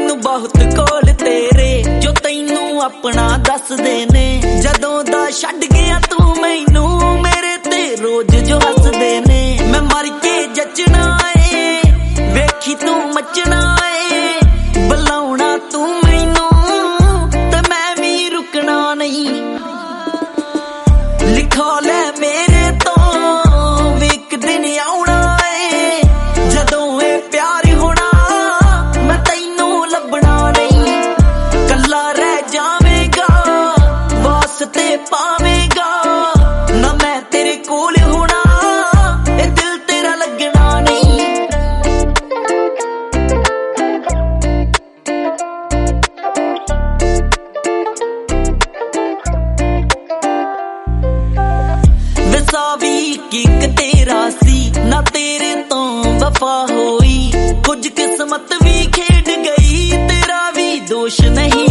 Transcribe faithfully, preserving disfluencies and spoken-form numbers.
मैनू बहुत कोल तेरे जो तैनू अपना दसदे ने जदों दा छड्ड गया तू मैनू मेरे ते रोज जो हसदे ने मैं मर के जचना है वेखी तू मचना है बुलाउणा तू मैनू ते मैं भी रुकना नहीं लिखा ले मेरे तो एक दिन आउणा है जदों ए प्यार होना मैं तैनू लभना नहीं कल्ला रह जावेगा वास्ते पावेगा ना मैं तेरे कोल होना ए दिल तेरा लगना नहीं वसा भी किक तेरा सी ना तेरे तो वफा होई कुछ किस्मत भी खेड गई तेरा भी दोष नहीं